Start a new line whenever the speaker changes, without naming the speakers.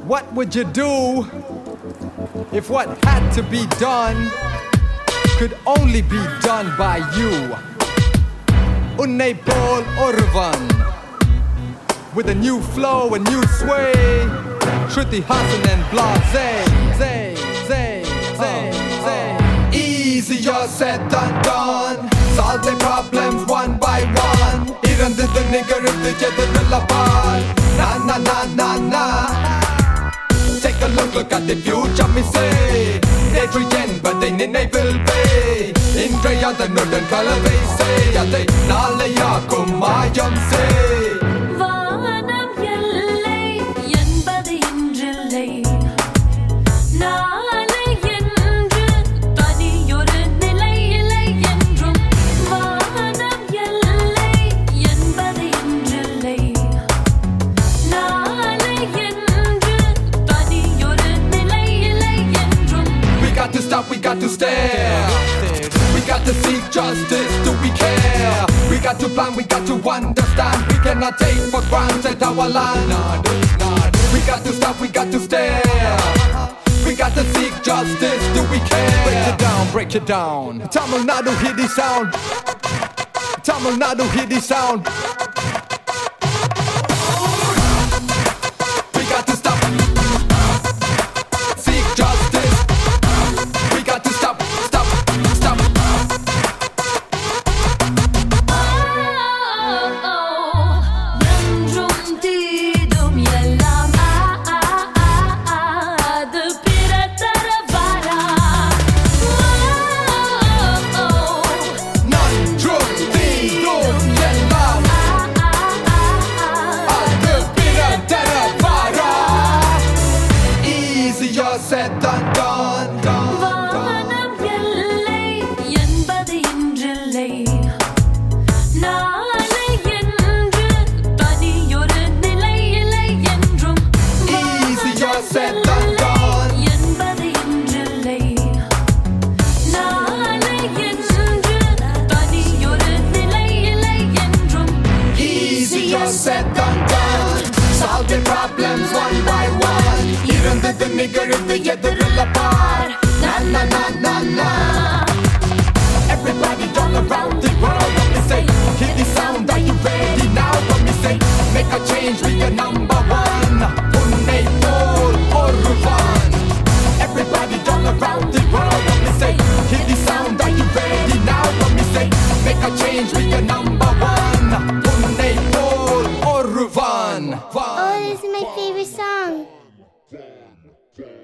What would you do if what had to be done could only be done by you? Unne Paul Orvan, with a new flow, a new sway, Shruti Hassan and Blase. Easier said than done. Solve their problems one by one. Irandhu nigaruthu chedurulapal. Na. Take a look at the future, me say. Netri என்பதை நினைவில்வே இன்றைய அதனுடன் கலவை செய் அதை நாளையாக்கும் மாயம் செய்.
வானம் எல்லை என்பது இன்றில்லை, நாளை என்று தனியொரு நிலை இல்லை என்றும். வானம் எல்லை என்பது இன்றில்லை, நாளை என்று தனியொரு நிலை இல்லை என்றும்.
We got to stop, we got to stare. We got to seek justice, do we care? We got to plan, we got to understand. We cannot take for granted our land. We got to stop, we got to stare. We got to seek justice, do we care? Break it down, break it down. Tamil Nadu, hear the sound. Tamil Nadu, hear the sound. We got to stop, seek justice. We got to stop.
என்றும் தீதும் எல்லாம் அது பிறத்தர வரா.
நன்றும் தீதும் எல்லாம் அது பிறத்தர வரா. Easier said than done.
வானம் எல்லை என்பது இன்றில்லை, நாளை என்று தனியொரு நிலை இல்லை என்றும்.
Easier said than done.
என்பது இன்றில்லை, நாளை என்று தனியொரு நிலை இல்லை என்றும்.
Easier said than done. Solve the problems one by one. Irandhu nigaruthu chedurulapal. Na. Everybody all around the world, let me say, hear the sound, are you ready now? Let me say, make a change, be a number one. Unne Paul Orvan. Everybody all around the world, let me say, hear the sound, are you ready now? Let me say, make a change, be a number one. Unne Paul Orvan.
Oh, this is my favorite song.